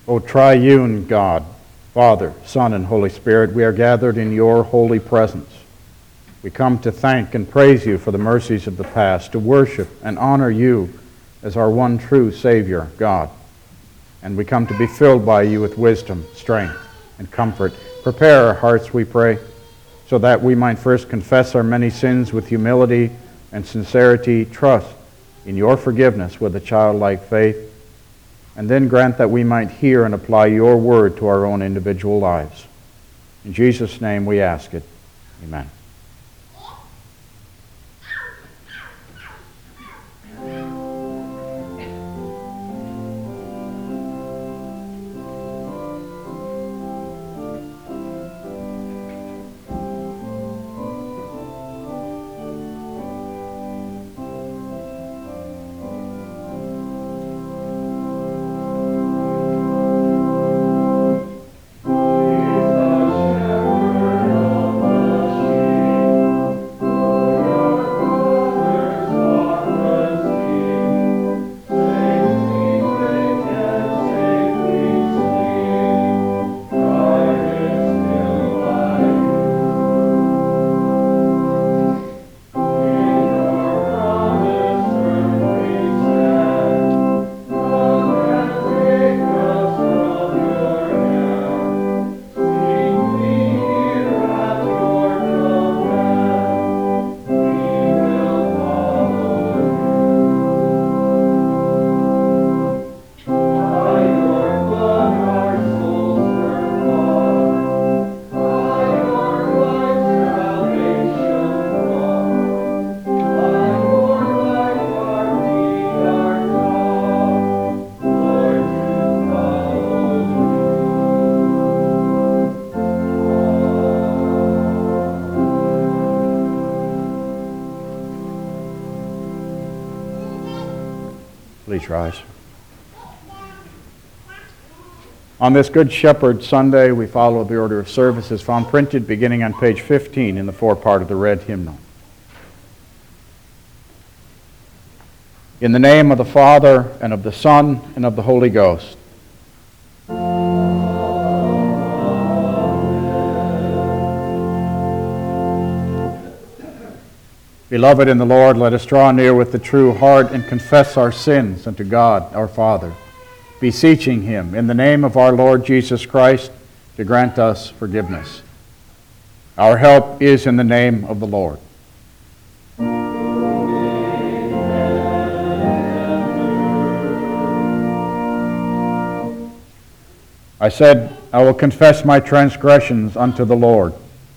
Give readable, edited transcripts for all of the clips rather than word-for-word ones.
O triune God, Father, Son, and Holy Spirit, we are gathered in your holy presence. We come to thank and praise you for the mercies of the past, to worship and honor you as our one true Savior, God. And we come to be filled by you with wisdom, strength, and comfort. Prepare our hearts, we pray, so that we might first confess our many sins with humility and sincerity, trust in your forgiveness with a childlike faith, and then grant that we might hear and apply your word to our own individual lives. In Jesus' name we ask it. Amen. Please rise. On this Good Shepherd Sunday, we follow the order of services found printed beginning on page 15 in the forepart of the red hymnal. In the name of the Father, and of the Son, and of the Holy Ghost. Beloved in the Lord, let us draw near with the true heart and confess our sins unto God our Father, beseeching him in the name of our Lord Jesus Christ to grant us forgiveness. Our help is in the name of the Lord. I said, I will confess my transgressions unto the Lord.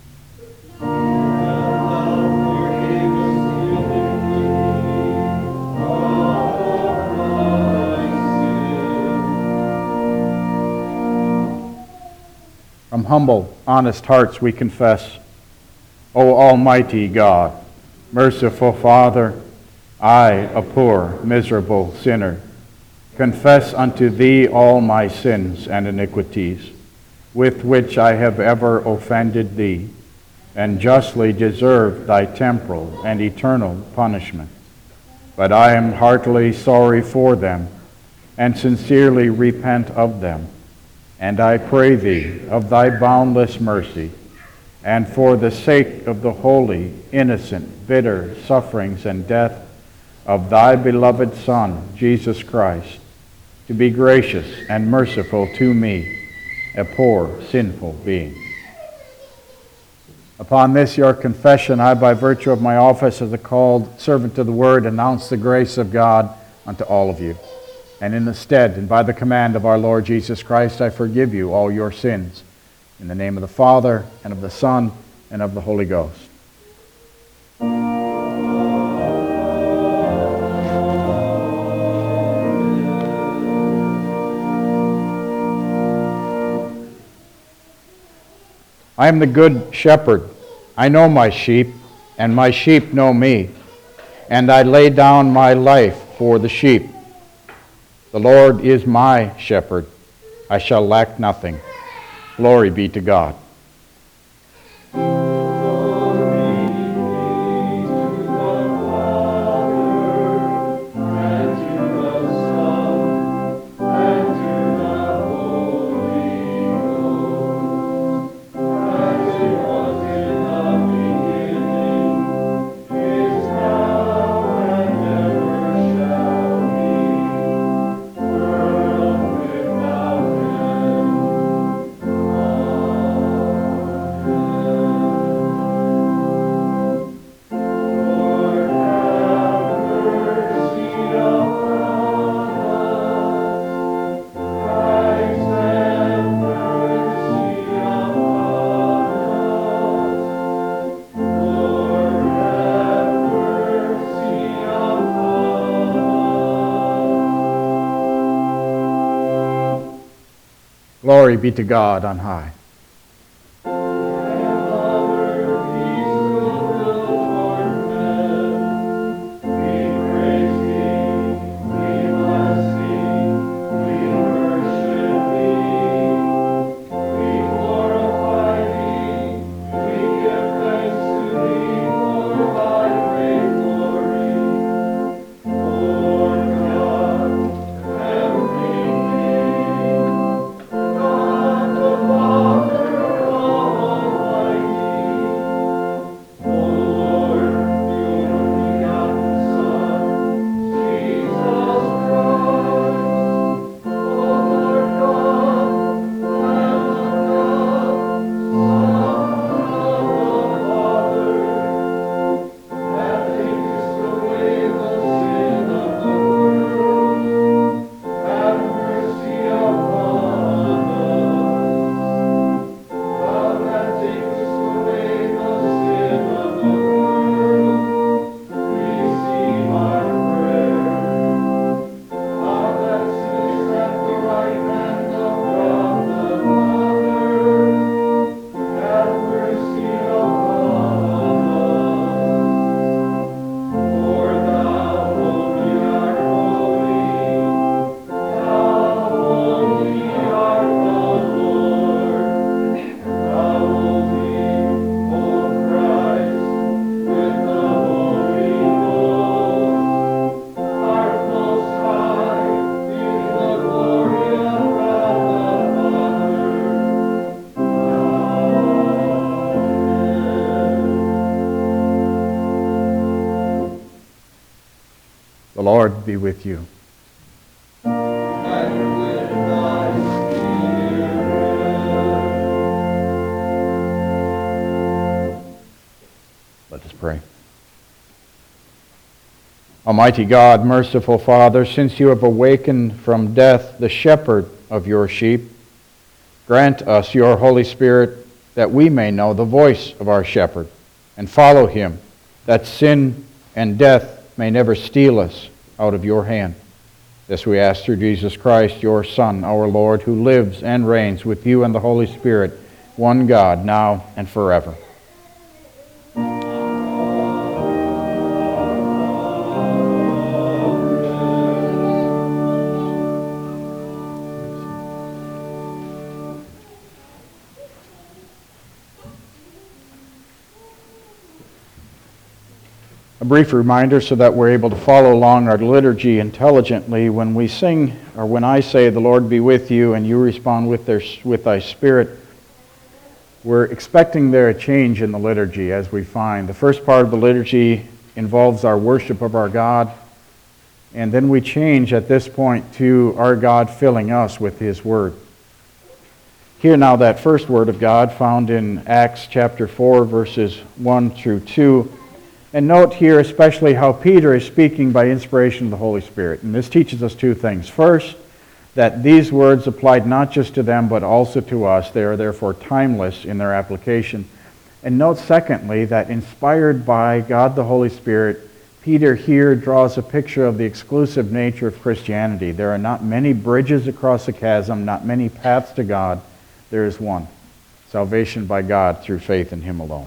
From humble, honest hearts we confess, O Almighty God, merciful Father, I, a poor, miserable sinner, confess unto Thee all my sins and iniquities, with which I have ever offended Thee, and justly deserve Thy temporal and eternal punishment. But I am heartily sorry for them, and sincerely repent of them. And I pray Thee of Thy boundless mercy, and for the sake of the holy, innocent, bitter sufferings and death of Thy beloved Son, Jesus Christ, to be gracious and merciful to me, a poor, sinful being. Upon this your confession, I, by virtue of my office as a called servant to the Word, announce the grace of God unto all of you. And in the stead and by the command of our Lord Jesus Christ, I forgive you all your sins. In the name of the Father, and of the Son, and of the Holy Ghost. I am the good shepherd. I know my sheep, and my sheep know me, and I lay down my life for the sheep. The Lord is my shepherd. I shall lack nothing. Glory be to God. Father, and to the Son, and to the Holy Glory be to God on high. The Lord be with you. And with thy spirit. Let us pray. Almighty God, merciful Father, since you have awakened from death the shepherd of your sheep, grant us your Holy Spirit that we may know the voice of our shepherd and follow him, that sin and death may never steal us out of your hand. This we ask through Jesus Christ, your Son, our Lord, who lives and reigns with you and the Holy Spirit, one God, now and forever. A brief reminder so that we're able to follow along our liturgy intelligently. When we sing, or when I say, "The Lord be with you," and you respond with thy spirit, we're expecting there a change in the liturgy, as we find. The first part of the liturgy involves our worship of our God, and then we change at this point to our God filling us with his word. Hear now that first word of God found in Acts chapter 4, verses 1 through 2. And note here especially how Peter is speaking by inspiration of the Holy Spirit. And this teaches us two things. First, that these words applied not just to them, but also to us. They are therefore timeless in their application. And note secondly, that inspired by God the Holy Spirit, Peter here draws a picture of the exclusive nature of Christianity. There are not many bridges across the chasm, not many paths to God. There is one: salvation by God through faith in him alone.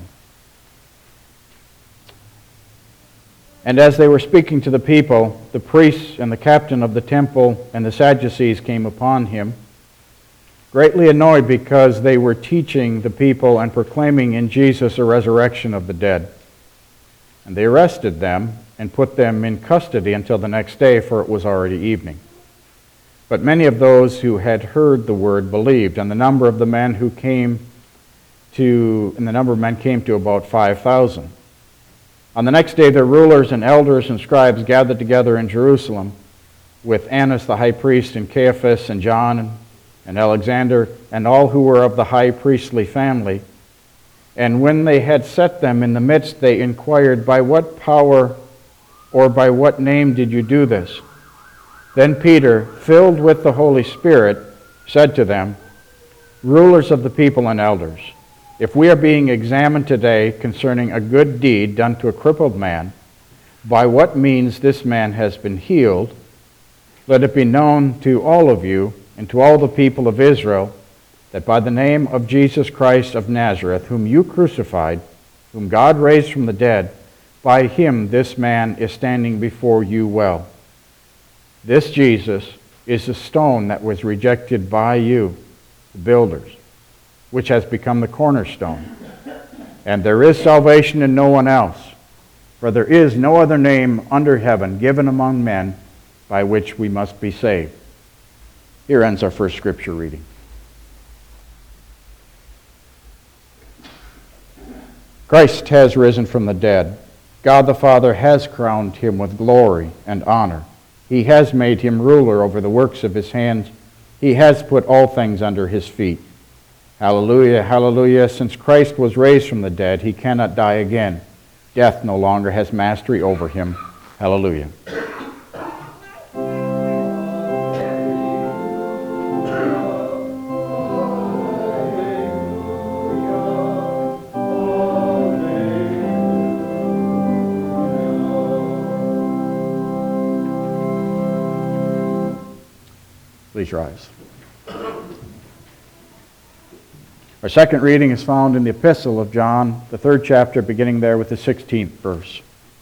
And as they were speaking to the people, the priests and the captain of the temple and the Sadducees came upon him, greatly annoyed because they were teaching the people and proclaiming in Jesus a resurrection of the dead. And they arrested them and put them in custody until the next day, for it was already evening. But many of those who had heard the word believed, and the number of men came to about 5,000. On the next day, the rulers and elders and scribes gathered together in Jerusalem with Annas the high priest and Caiaphas and John and Alexander and all who were of the high priestly family. And when they had set them in the midst, they inquired, "By what power or by what name did you do this?" Then Peter, filled with the Holy Spirit, said to them, "Rulers of the people and elders, if we are being examined today concerning a good deed done to a crippled man, by what means this man has been healed, let it be known to all of you and to all the people of Israel that by the name of Jesus Christ of Nazareth, whom you crucified, whom God raised from the dead, by him this man is standing before you well. This Jesus is the stone that was rejected by you, the builders, which has become the cornerstone. And there is salvation in no one else, for there is no other name under heaven given among men by which we must be saved. Here ends our first scripture reading. Christ has risen from the dead. God the Father has crowned him with glory and honor. He has made him ruler over the works of his hands. He has put all things under his feet. Hallelujah, hallelujah. Since Christ was raised from the dead, he cannot die again. Death no longer has mastery over him. Hallelujah. Please rise. Our second reading is found in the Epistle of John, the 3rd chapter, beginning there with the 16th verse.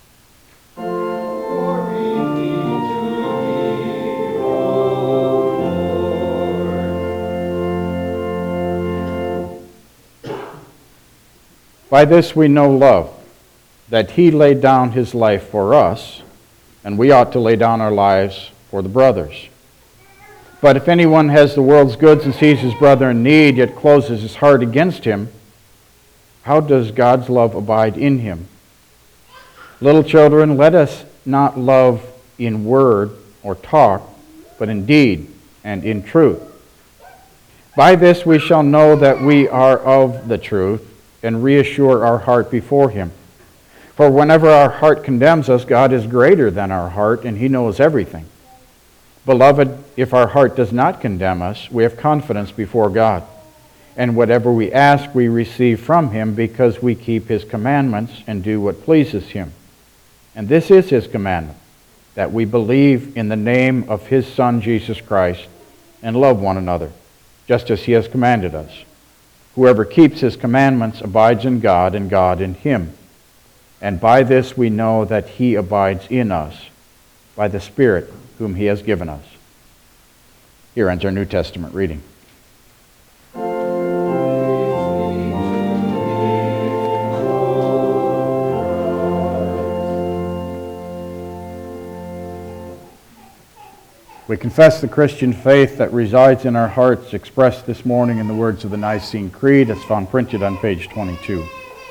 By this we know love, that he laid down his life for us, and we ought to lay down our lives for the brothers. But if anyone has the world's goods and sees his brother in need, yet closes his heart against him, how does God's love abide in him? Little children, let us not love in word or talk, but in deed and in truth. By this we shall know that we are of the truth, and reassure our heart before him. For whenever our heart condemns us, God is greater than our heart, and he knows everything. Beloved, if our heart does not condemn us, we have confidence before God. And whatever we ask, we receive from him, because we keep his commandments and do what pleases him. And this is his commandment, that we believe in the name of his Son, Jesus Christ, and love one another, just as he has commanded us. Whoever keeps his commandments abides in God, and God in him. And by this we know that he abides in us, by the Spirit whom he has given us. Here ends our New Testament reading. We confess the Christian faith that resides in our hearts, expressed this morning in the words of the Nicene Creed, as found printed on page 22.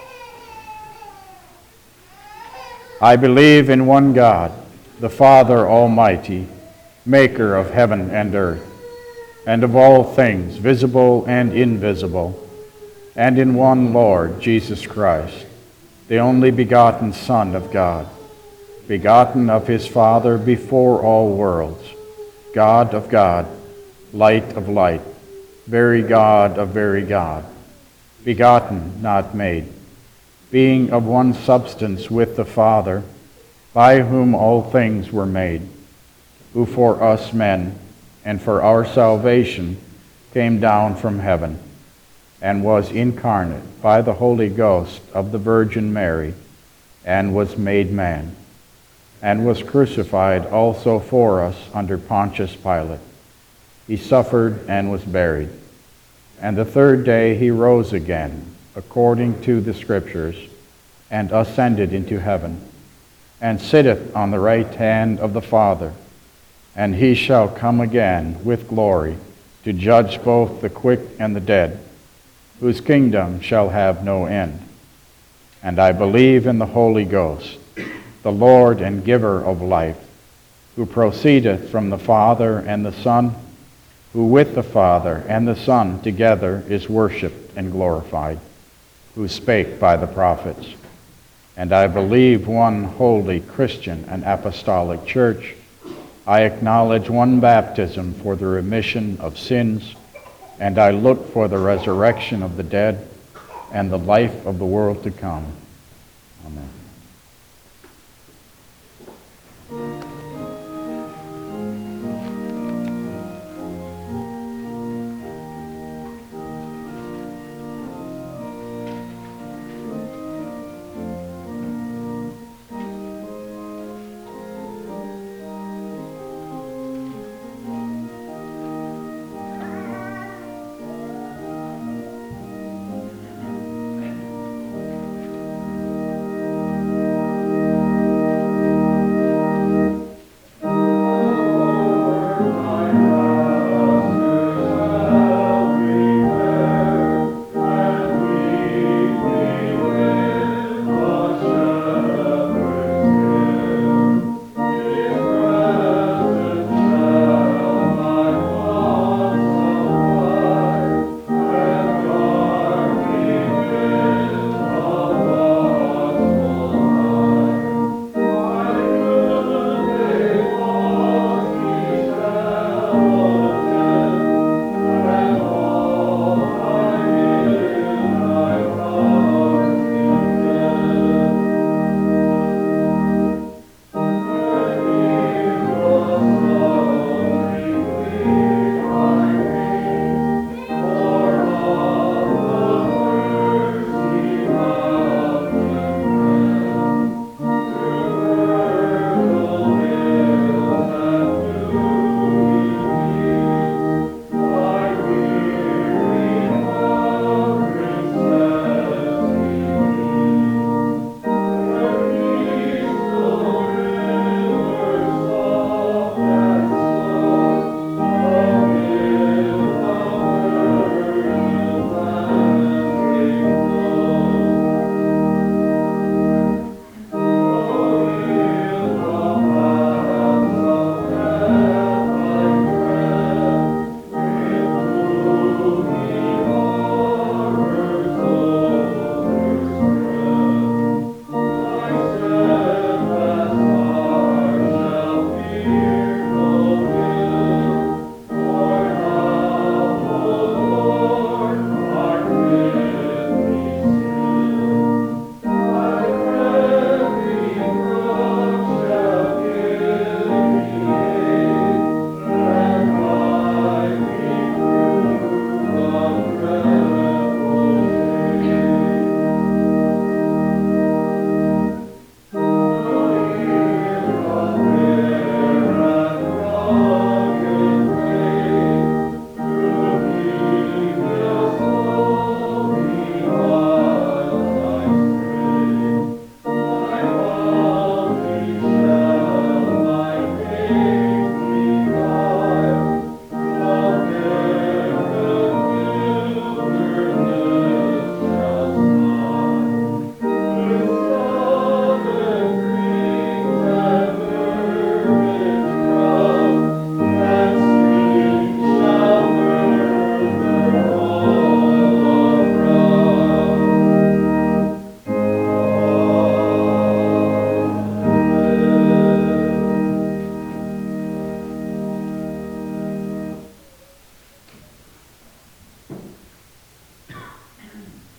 I believe in one God, the Father Almighty, maker of heaven and earth, and of all things visible and invisible, and in one Lord Jesus Christ, the only begotten Son of God, begotten of his Father before all worlds, God of God, light of light, very God of very God, begotten, not made, being of one substance with the Father, by whom all things were made, who for us men and for our salvation came down from heaven, and was incarnate by the Holy Ghost of the Virgin Mary, and was made man, and was crucified also for us under Pontius Pilate. He suffered and was buried. And the third day he rose again, according to the Scriptures, and ascended into heaven, and sitteth on the right hand of the Father. And he shall come again with glory to judge both the quick and the dead, whose kingdom shall have no end. And I believe in the Holy Ghost, the Lord and giver of life, who proceedeth from the Father and the Son, who with the Father and the Son together is worshipped and glorified, who spake by the prophets. And I believe one holy Christian and apostolic church. I acknowledge one baptism for the remission of sins, and I look for the resurrection of the dead and the life of the world to come. Amen.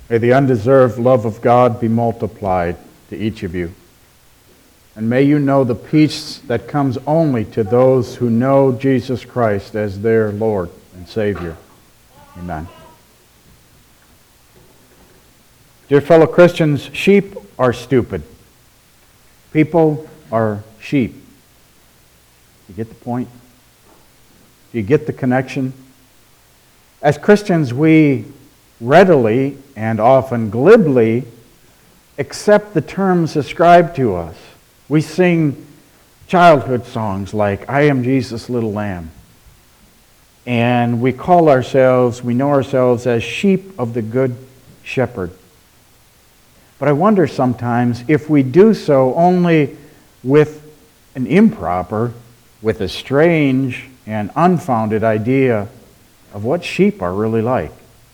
May the undeserved love of God be multiplied to each of you. And may you know the peace that comes only to those who know Jesus Christ as their Lord and Savior. Amen. Dear fellow Christians, sheep are stupid. People are sheep. You get the point? Do you get the connection? As Christians, we readily and often glibly accept the terms ascribed to us. We sing childhood songs like, I am Jesus' little lamb. And we know ourselves as sheep of the good shepherd. But I wonder sometimes if we do so only with an improper, with a strange and unfounded idea of what sheep are really like.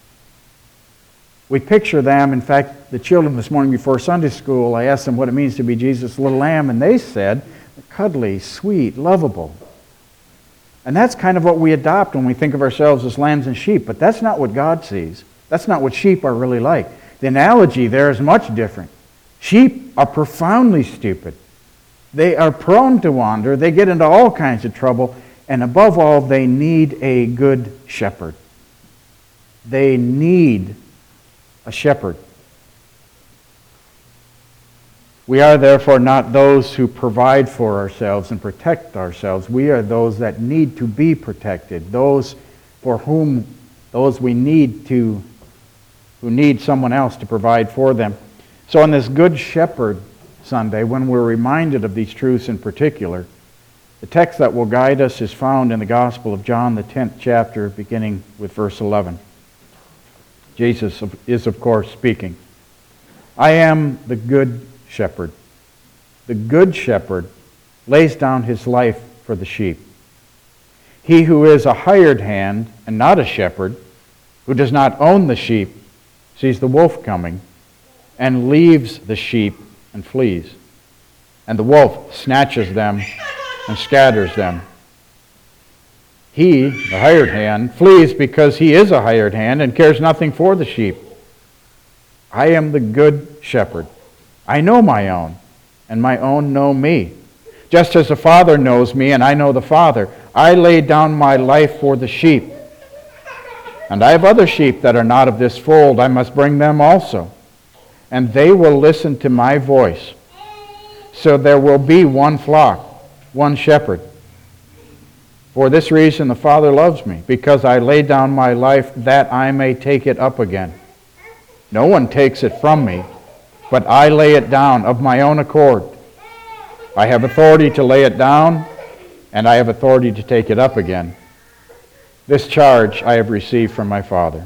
We picture them, in fact, the children this morning before Sunday school, I asked them what it means to be Jesus' little lamb, and they said, cuddly, sweet, lovable. And that's kind of what we adopt when we think of ourselves as lambs and sheep, but that's not what God sees. That's not what sheep are really like. The analogy there is much different. Sheep are profoundly stupid. They are prone to wander. They get into all kinds of trouble. And above all, they need a good shepherd. They need a shepherd. We are therefore not those who provide for ourselves and protect ourselves. We are those that need to be protected. Those we need who need someone else to provide for them. So on this Good Shepherd Sunday, when we're reminded of these truths in particular, the text that will guide us is found in the Gospel of John, the 10th chapter, beginning with verse 11. Jesus is, of course, speaking. I am the Good Shepherd. The Good Shepherd lays down his life for the sheep. He who is a hired hand and not a shepherd, who does not own the sheep, sees the wolf coming, and leaves the sheep and flees. And the wolf snatches them and scatters them. He, the hired hand, flees because he is a hired hand and cares nothing for the sheep. I am the good shepherd. I know my own, and my own know me. Just as the Father knows me, and I know the Father, I lay down my life for the sheep. And I have other sheep that are not of this fold. I must bring them also. And they will listen to my voice. So there will be one flock, one shepherd. For this reason the Father loves me, because I lay down my life that I may take it up again. No one takes it from me, but I lay it down of my own accord. I have authority to lay it down, and I have authority to take it up again. This charge I have received from my Father.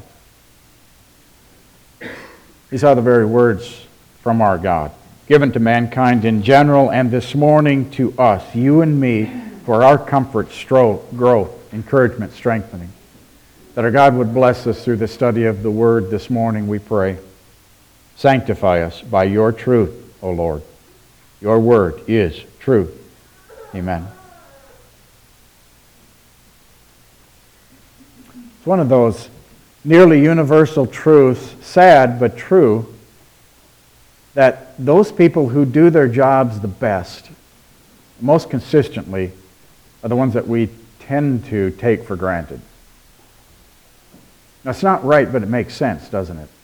These are the very words from our God, given to mankind in general, and this morning to us, you and me, for our comfort, growth, encouragement, strengthening. That our God would bless us through the study of the Word this morning, we pray. Sanctify us by your truth, O Lord. Your Word is truth. Amen. It's one of those nearly universal truths, sad but true, that those people who do their jobs the best, most consistently, are the ones that we tend to take for granted. Now, it's not right, but it makes sense, doesn't it?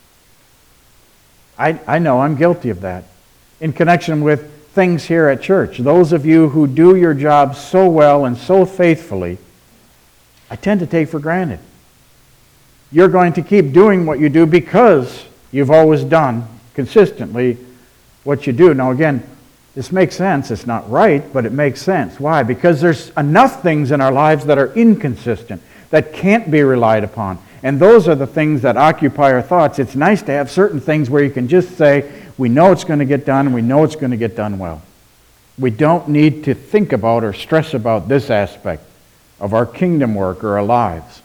I know I'm guilty of that. In connection with things here at church, those of you who do your job so well and so faithfully, I tend to take for granted. You're going to keep doing what you do because you've always done consistently what you do. Now again, this makes sense. It's not right, but it makes sense. Why? Because there's enough things in our lives that are inconsistent, that can't be relied upon. And those are the things that occupy our thoughts. It's nice to have certain things where you can just say, we know it's going to get done, and we know it's going to get done well. We don't need to think about or stress about this aspect of our kingdom work or our lives.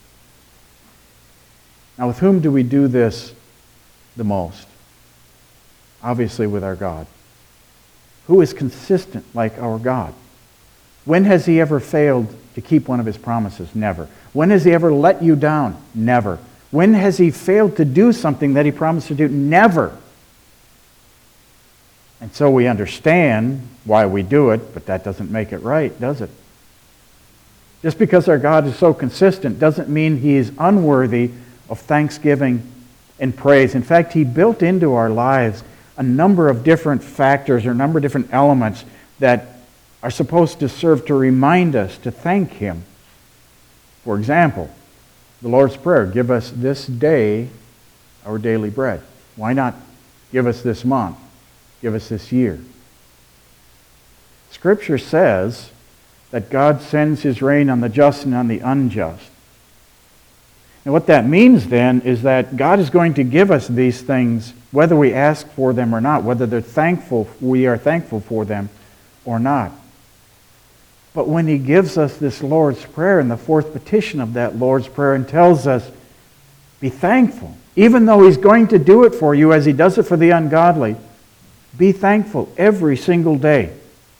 Now, with whom do we do this the most? Obviously with our God. Who is consistent like our God? When has He ever failed to keep one of His promises? Never. When has He ever let you down? Never. When has he failed to do something that he promised to do? Never. And so we understand why we do it, but that doesn't make it right, does it? Just because our God is so consistent doesn't mean he is unworthy of thanksgiving and praise. In fact, he built into our lives a number of different factors or a number of different elements that are supposed to serve to remind us to thank him. For example, the Lord's Prayer, give us this day our daily bread. Why not give us this month? Give us this year. Scripture says that God sends his rain on the just and on the unjust. And what that means then is that God is going to give us these things whether we ask for them or not, whether we are thankful for them or not. But when he gives us this Lord's Prayer and the fourth petition of that Lord's Prayer and tells us, be thankful, even though he's going to do it for you as he does it for the ungodly, be thankful every single day.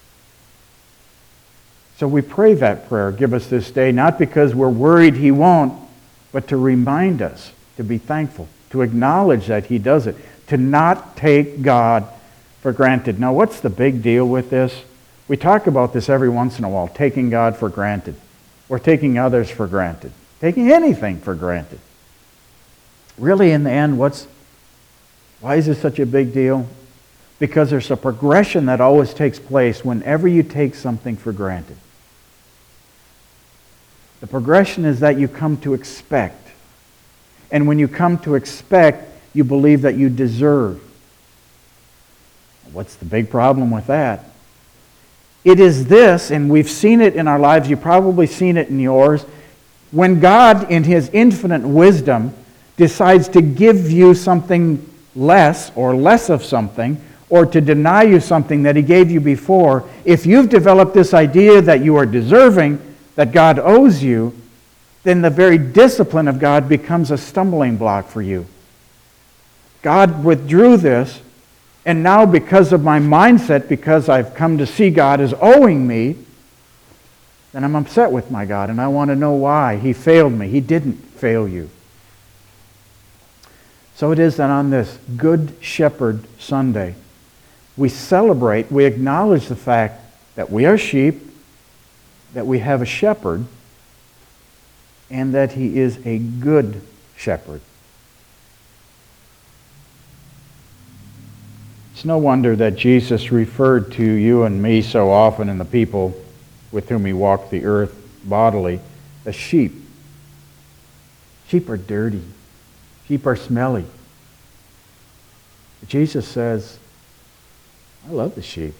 So we pray that prayer, give us this day, not because we're worried he won't, but to remind us to be thankful, to acknowledge that he does it, to not take God for granted. Now, what's the big deal with this? We talk about this every once in a while, taking God for granted, or taking others for granted, taking anything for granted. Really, in the end, why is this such a big deal? Because there's a progression that always takes place whenever you take something for granted. The progression is that you come to expect. And when you come to expect, you believe that you deserve. What's the big problem with that? It is this, and we've seen it in our lives, you've probably seen it in yours, when God, in his infinite wisdom, decides to give you something less or less of something, or to deny you something that he gave you before, if you've developed this idea that you are deserving, that God owes you, then the very discipline of God becomes a stumbling block for you. God withdrew this, and now because of my mindset, because I've come to see God as owing me, then I'm upset with my God, and I want to know why. He failed me. He didn't fail you. So it is that on this Good Shepherd Sunday, we celebrate, we acknowledge the fact that we are sheep, that we have a shepherd, and that he is a good shepherd. It's no wonder that Jesus referred to you and me so often and the people with whom he walked the earth bodily as sheep. Sheep are dirty. Sheep are smelly. But Jesus says, I love the sheep.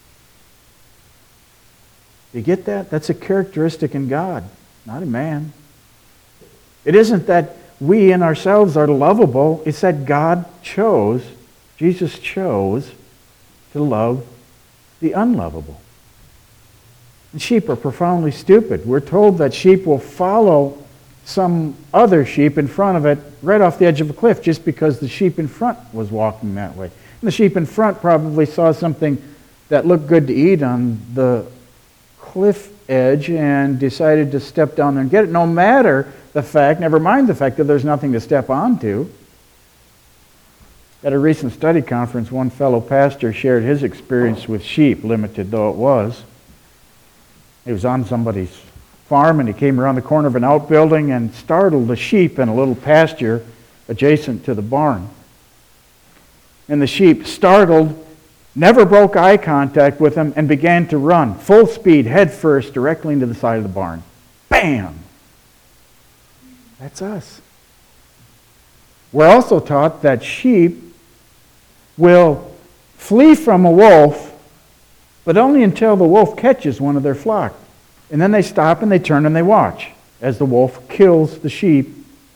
You get that? That's a characteristic in God, not in man. It isn't that we in ourselves are lovable. It's that God chose, Jesus chose to love the unlovable. And sheep are profoundly stupid. We're told that sheep will follow some other sheep in front of it right off the edge of a cliff just because the sheep in front was walking that way. And the sheep in front probably saw something that looked good to eat on the cliff edge and decided to step down there and get it, no matter the fact, never mind the fact that there's nothing to step onto. At a recent study conference, one fellow pastor shared his experience with sheep, limited though it was. He was on somebody's farm and he came around the corner of an outbuilding and startled the sheep in a little pasture adjacent to the barn. And the sheep, startled, never broke eye contact with him and began to run, full speed, head first, directly into the side of the barn. Bam! That's us. We're also taught that sheep will flee from a wolf, but only until the wolf catches one of their flock. And then they stop and they turn and they watch as the wolf kills the sheep.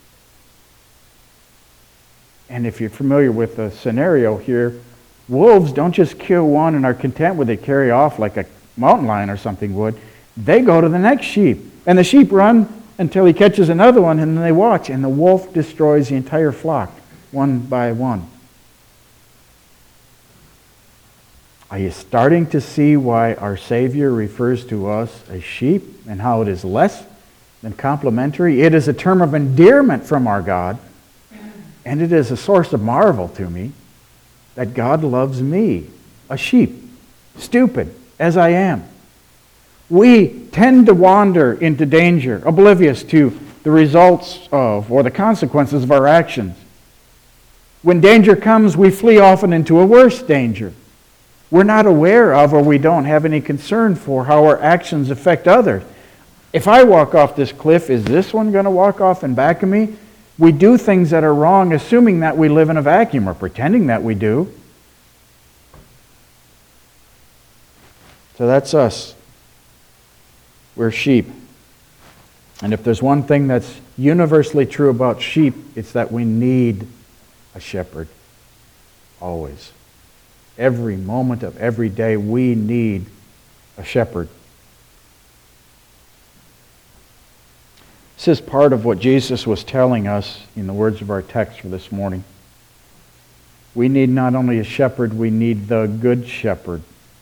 And if you're familiar with the scenario here, wolves don't just kill one and are content with it, carry off like a mountain lion or something would. They go to the next sheep. And the sheep run until he catches another one, and then they watch. And the wolf destroys the entire flock, one by one. Are you starting to see why our Savior refers to us as sheep and how it is less than complimentary. It is a term of endearment from our God, and it is a source of marvel to me that God loves me, a sheep, stupid as I am. We tend to wander into danger, oblivious to the results of or the consequences of our actions. When danger comes, we flee often into a worse danger. We're not aware of or we don't have any concern for how our actions affect others. If I walk off this cliff, is this one going to walk off in back of me? We do things that are wrong, assuming that we live in a vacuum or pretending that we do. So that's us. We're sheep. And if there's one thing that's universally true about sheep, it's that we need a shepherd. Always. Every moment of every day, we need a shepherd. This is part of what Jesus was telling us in the words of our text for this morning. We need not only a shepherd, we need the good shepherd.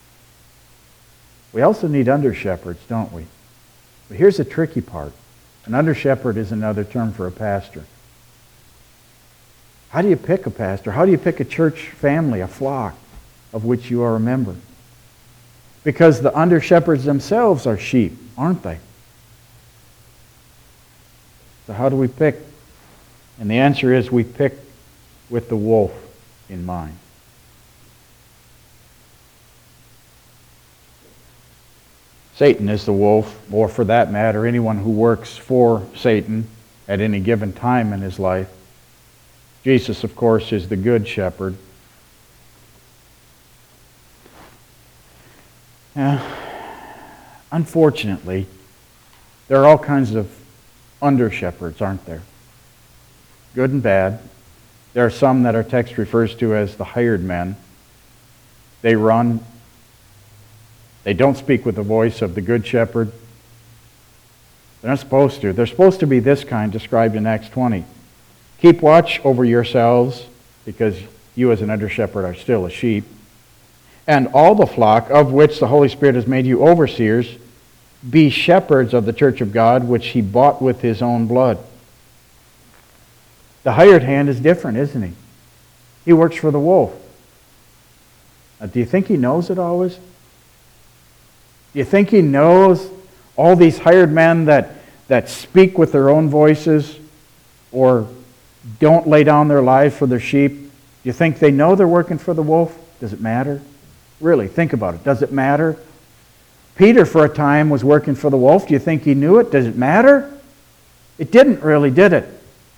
We also need under-shepherds, don't we? But here's the tricky part. An under-shepherd is another term for a pastor. How do you pick a pastor? How do you pick a church family, a flock of which you are a member? Because the under-shepherds themselves are sheep, aren't they? So how do we pick? And the answer is we pick with the wolf in mind. Satan is the wolf, or for that matter, anyone who works for Satan at any given time in his life. Jesus, of course, is the good shepherd. Now, unfortunately, there are all kinds of under-shepherds, aren't there? Good and bad. There are some that our text refers to as the hired men. They run. They don't speak with the voice of the good shepherd. They're not supposed to. They're supposed to be this kind described in Acts 20. Keep watch over yourselves, because you as an under-shepherd are still a sheep, and all the flock of which the Holy Spirit has made you overseers. Be shepherds of the church of God, which he bought with his own blood. The hired hand is different, isn't he? He works for the wolf. Now, do you think he knows it always? Do you think he knows all these hired men that speak with their own voices or don't lay down their lives for their sheep? Do you think they know they're working for the wolf? Does it matter? Really, think about it. Does it matter? Peter, for a time, was working for the wolf. Do you think he knew it? Does it matter? It didn't really, did it?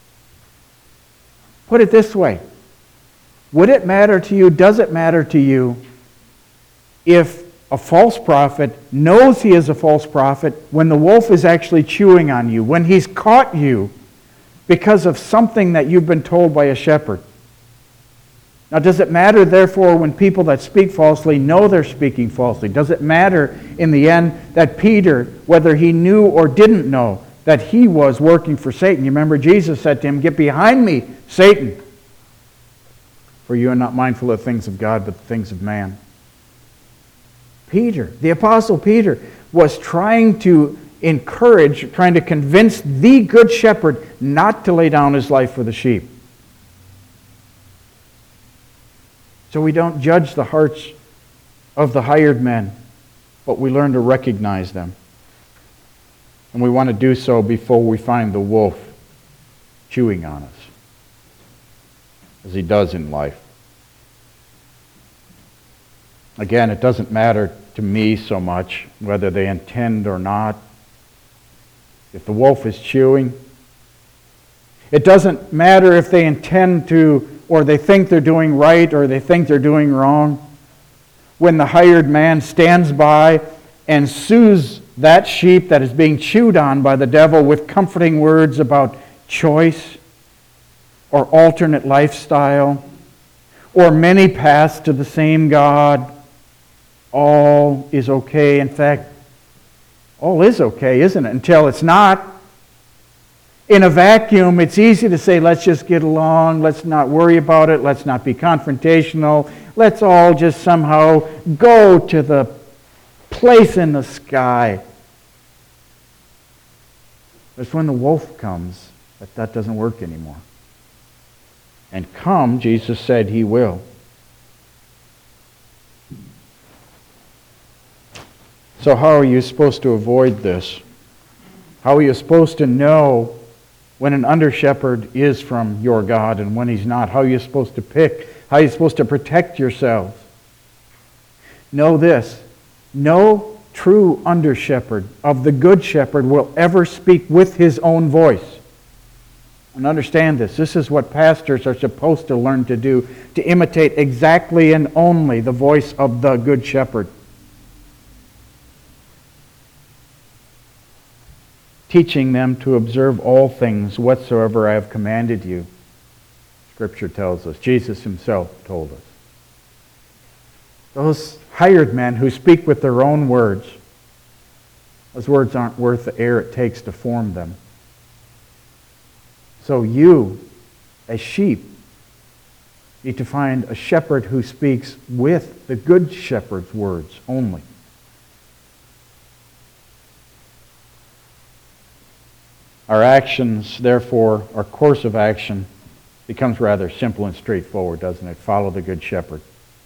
Put it this way. Would it matter to you, does it matter to you, if a false prophet knows he is a false prophet when the wolf is actually chewing on you, when he's caught you because of something that you've been told by a shepherd? Now, does it matter, therefore, when people that speak falsely know they're speaking falsely? Does it matter, in the end, that Peter, whether he knew or didn't know, that he was working for Satan? You remember Jesus said to him, "Get behind me, Satan, for you are not mindful of the things of God, but the things of man." Peter, the Apostle Peter, was trying to encourage, trying to convince the good shepherd not to lay down his life for the sheep. So we don't judge the hearts of the hired men, but we learn to recognize them. And we want to do so before we find the wolf chewing on us, as he does in life. Again, it doesn't matter to me so much whether they intend or not. If the wolf is chewing, it doesn't matter if they intend to, or they think they're doing right, or they think they're doing wrong. When the hired man stands by and soothes that sheep that is being chewed on by the devil with comforting words about choice or alternate lifestyle or many paths to the same God, all is okay. In fact, all is okay, isn't it? Until it's not. In a vacuum, it's easy to say, let's just get along, let's not worry about it, let's not be confrontational, let's all just somehow go to the place in the sky. But it's when the wolf comes that doesn't work anymore. And come, Jesus said he will. So how are you supposed to avoid this? How are you supposed to know when an under-shepherd is from your God and when he's not? How are you supposed to pick? How are you supposed to protect yourselves? Know this. No true under-shepherd of the good shepherd will ever speak with his own voice. And understand this. This is what pastors are supposed to learn to do, to imitate exactly and only the voice of the good shepherd. Teaching them to observe all things whatsoever I have commanded you. Scripture tells us. Jesus himself told us. Those hired men who speak with their own words, those words aren't worth the air it takes to form them. So you, as sheep, need to find a shepherd who speaks with the good shepherd's words only. Our actions, therefore, our course of action becomes rather simple and straightforward, doesn't it? Follow the good shepherd.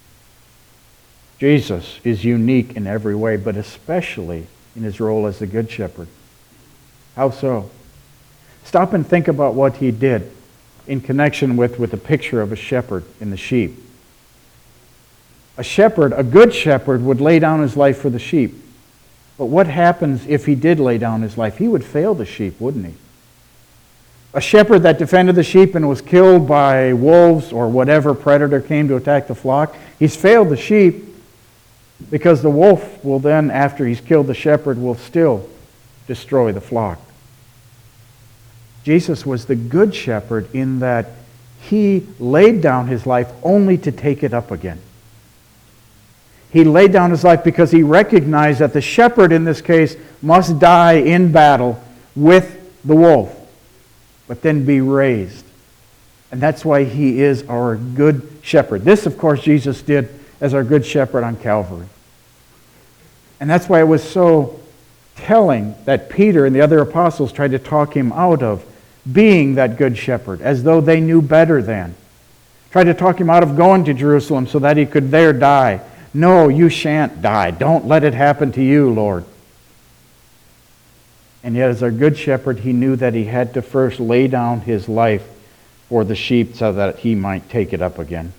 Jesus is unique in every way, but especially in his role as the good shepherd. How so? Stop and think about what he did in connection with the picture of a shepherd in the sheep. A shepherd, a good shepherd, would lay down his life for the sheep. But what happens if he did lay down his life? He would fail the sheep, wouldn't he? A shepherd that defended the sheep and was killed by wolves or whatever predator came to attack the flock, he's failed the sheep because the wolf will then, after he's killed the shepherd, will still destroy the flock. Jesus was the good shepherd in that he laid down his life only to take it up again. He laid down his life because he recognized that the shepherd in this case must die in battle with the wolf, but then be raised. And that's why he is our good shepherd. This, of course, Jesus did as our good shepherd on Calvary. And that's why it was so telling that Peter and the other apostles tried to talk him out of being that good shepherd, as though they knew better than. Tried to talk him out of going to Jerusalem so that he could there die. No, you shan't die. Don't let it happen to you, Lord. And yet, as our good shepherd, he knew that he had to first lay down his life for the sheep so that he might take it up again.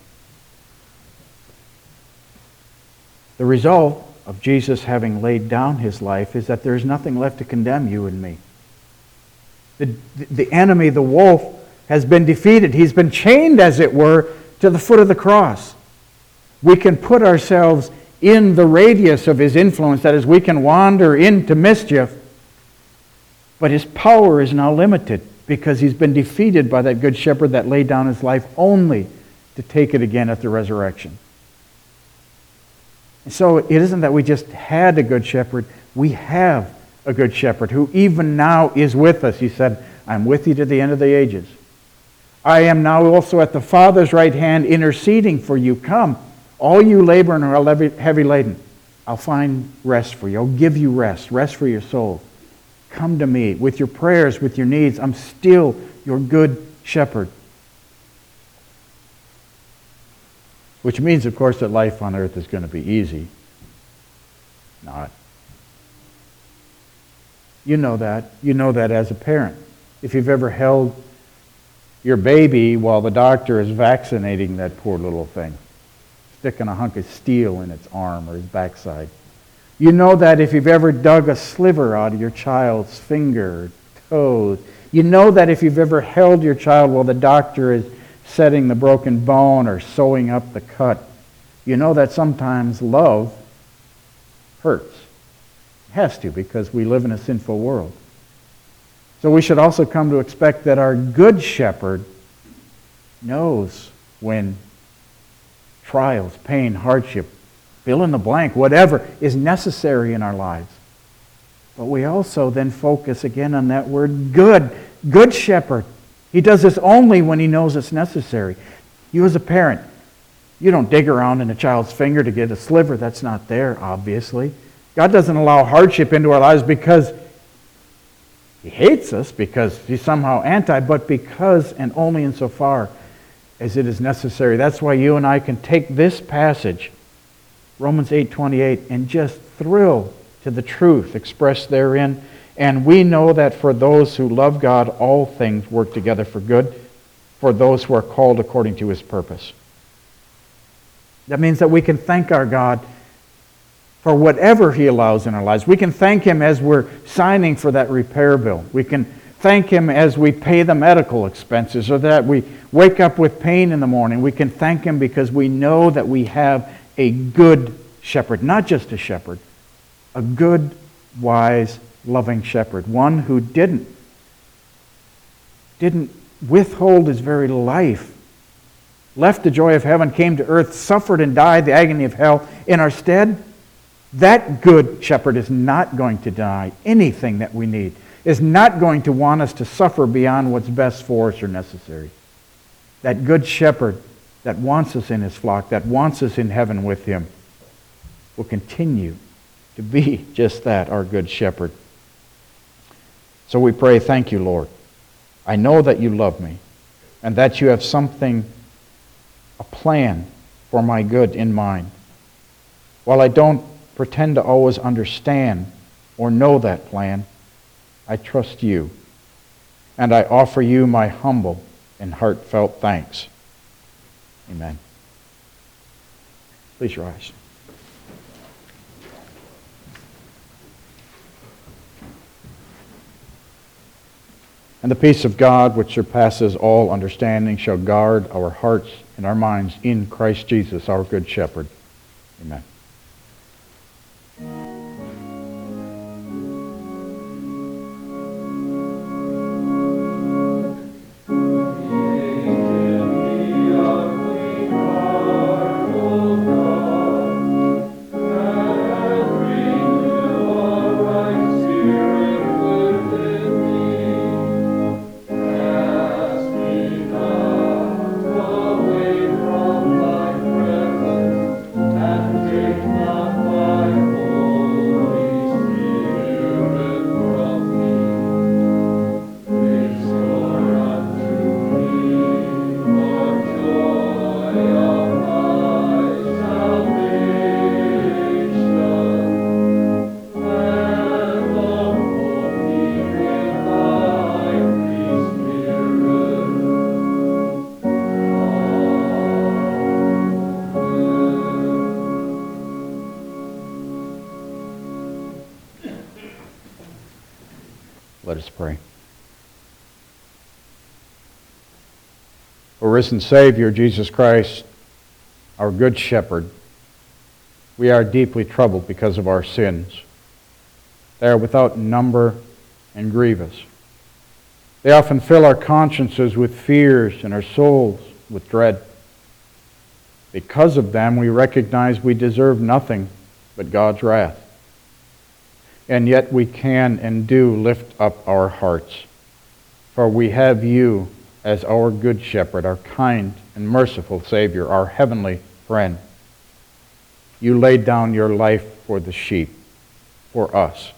The result of Jesus having laid down his life is that there is nothing left to condemn you and me. The enemy, the wolf, has been defeated. He's been chained, as it were, to the foot of the cross. We can put ourselves in the radius of his influence. That is, we can wander into mischief. But his power is now limited because he's been defeated by that good shepherd that laid down his life only to take it again at the resurrection. And so it isn't that we just had a good shepherd. We have a good shepherd who even now is with us. He said, I'm with you to the end of the ages. I am now also at the Father's right hand interceding for you. Come, all you labor and are heavy laden. I'll find rest for you. I'll give you rest for your soul. Come to me with your prayers, with your needs. I'm still your good shepherd. Which means, of course, that life on earth is going to be easy. Not. You know that. You know that as a parent. If you've ever held your baby while the doctor is vaccinating that poor little thing, sticking a hunk of steel in its arm or his backside. You know that if you've ever dug a sliver out of your child's finger, toes. You know that if you've ever held your child while the doctor is setting the broken bone or sewing up the cut. You know that sometimes love hurts. It has to, because we live in a sinful world. So we should also come to expect that our good shepherd knows when trials, pain, hardship, fill in the blank, whatever is necessary in our lives. But we also then focus again on that word good. Good shepherd. He does this only when he knows it's necessary. You as a parent, you don't dig around in a child's finger to get a sliver that's not there, obviously. God doesn't allow hardship into our lives because He hates us because he's somehow anti, but because and only insofar as it is necessary. That's why you and I can take this passage, Romans 8:28, and just thrill to the truth expressed therein. And we know that for those who love God, all things work together for good, for those who are called according to his purpose. That means that we can thank our God for whatever he allows in our lives. We can thank him as we're signing for that repair bill. We can thank him as we pay the medical expenses, or that we wake up with pain in the morning. We can thank him because we know that we have a good shepherd, not just a shepherd, a good, wise, loving shepherd, one who didn't withhold his very life, left the joy of heaven, came to earth, suffered and died the agony of hell in our stead. That good shepherd is not going to deny anything that we need, is not going to want us to suffer beyond what's best for us or necessary. That good shepherd that wants us in his flock, that wants us in heaven with him, will continue to be just that, our good shepherd. So we pray, thank you, Lord. I know that you love me and that you have something, a plan for my good in mind. While I don't pretend to always understand or know that plan, I trust you, and I offer you my humble and heartfelt thanks. Amen. Please rise. And the peace of God, which surpasses all understanding, shall guard our hearts and our minds in Christ Jesus, our good shepherd. Amen. Let us pray. O risen Savior, Jesus Christ, our good shepherd, we are deeply troubled because of our sins. They are without number and grievous. They often fill our consciences with fears and our souls with dread. Because of them, we recognize we deserve nothing but God's wrath. And yet we can and do lift up our hearts, for we have you as our good shepherd, our kind and merciful Savior, our heavenly friend. You laid down your life for the sheep, for us.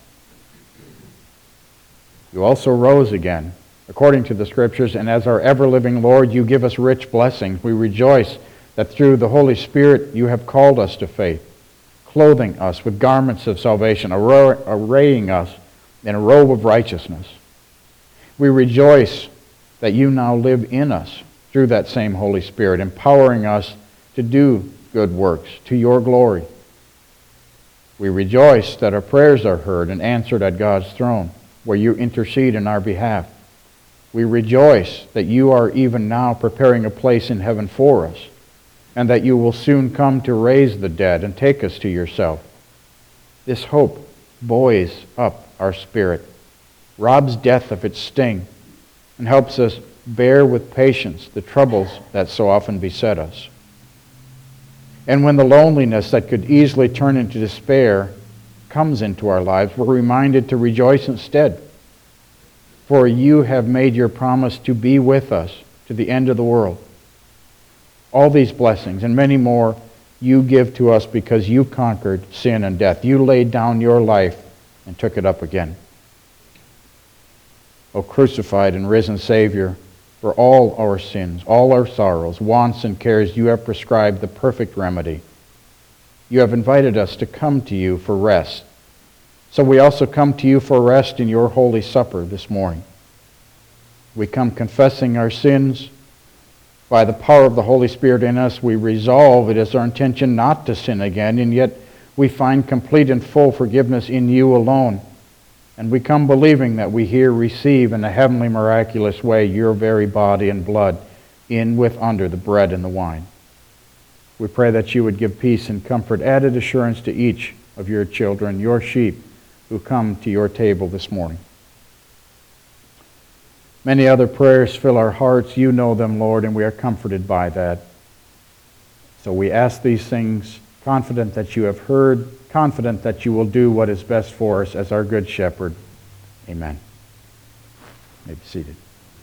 You also rose again, according to the Scriptures, and as our ever-living Lord, you give us rich blessings. We rejoice that through the Holy Spirit you have called us to faith, clothing us with garments of salvation, arraying us in a robe of righteousness. We rejoice that you now live in us through that same Holy Spirit, empowering us to do good works to your glory. We rejoice that our prayers are heard and answered at God's throne, where you intercede in our behalf. We rejoice that you are even now preparing a place in heaven for us, and that you will soon come to raise the dead and take us to yourself. This hope buoys up our spirit, robs death of its sting, and helps us bear with patience the troubles that so often beset us. And when the loneliness that could easily turn into despair comes into our lives, we're reminded to rejoice instead. For you have made your promise to be with us to the end of the world. All these blessings and many more you give to us because you conquered sin and death. You laid down your life and took it up again. O crucified and risen Savior, for all our sins, all our sorrows, wants, and cares, you have prescribed the perfect remedy. You have invited us to come to you for rest. So we also come to you for rest in your Holy Supper this morning. We come confessing our sins. By the power of the Holy Spirit in us, we resolve it is our intention not to sin again, and yet we find complete and full forgiveness in you alone. And we come believing that we here receive in a heavenly miraculous way your very body and blood in with under the bread and the wine. We pray that you would give peace and comfort, added assurance to each of your children, your sheep, who come to your table this morning. Many other prayers fill our hearts. You know them, Lord, and we are comforted by that. So we ask these things, confident that you have heard, confident that you will do what is best for us as our good shepherd. Amen. You may be seated.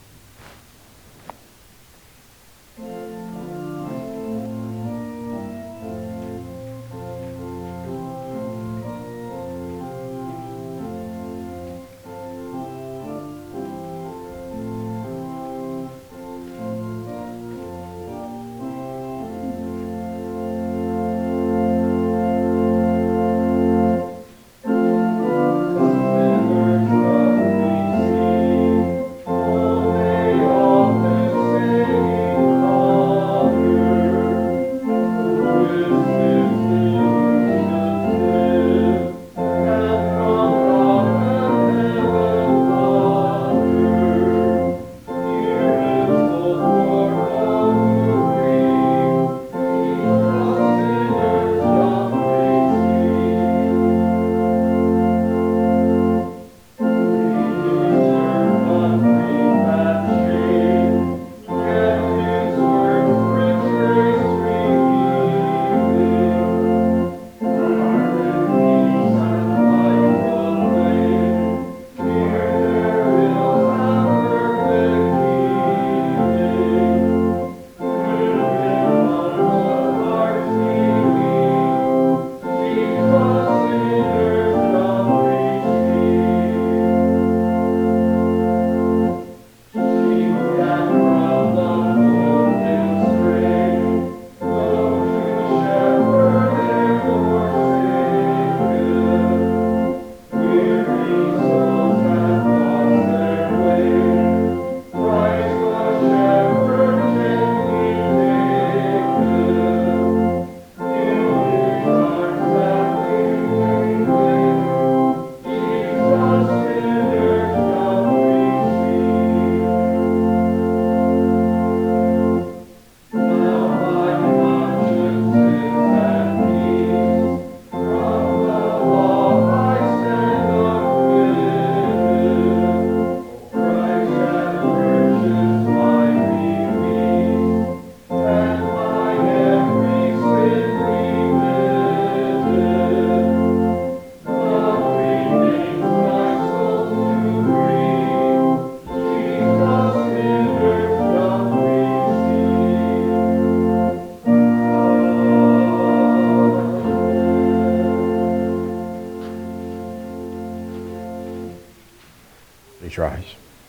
Please rise.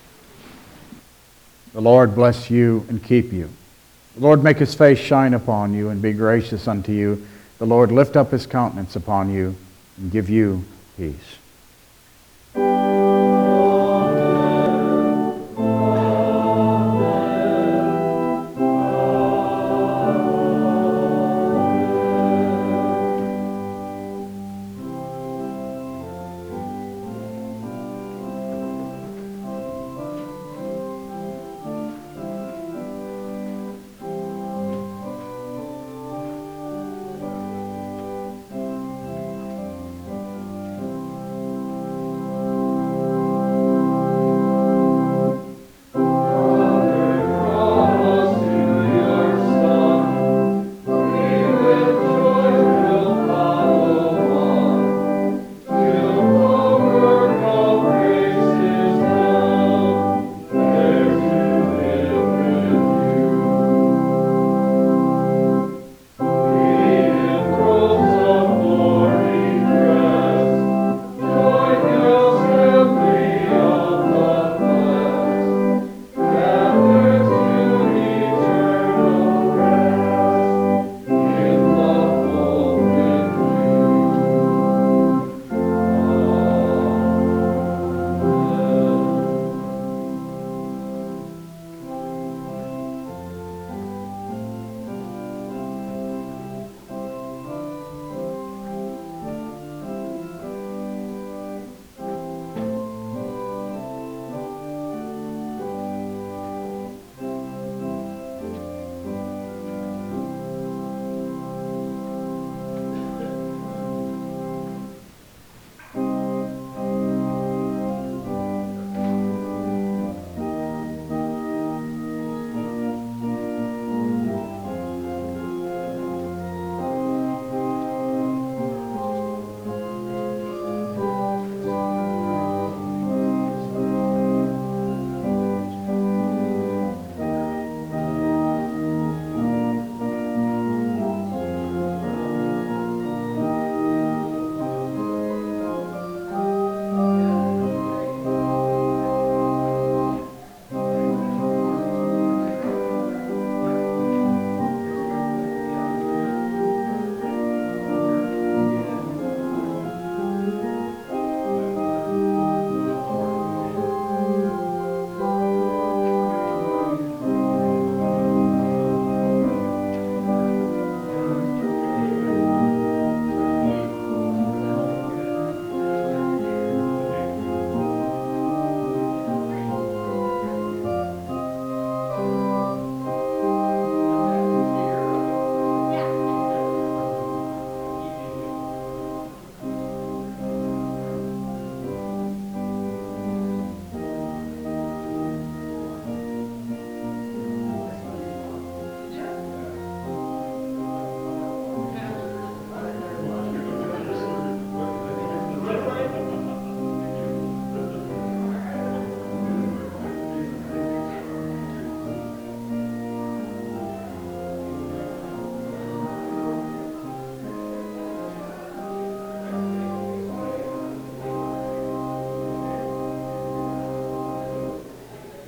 The Lord bless you and keep you. The Lord make his face shine upon you and be gracious unto you. The Lord lift up his countenance upon you and give you peace.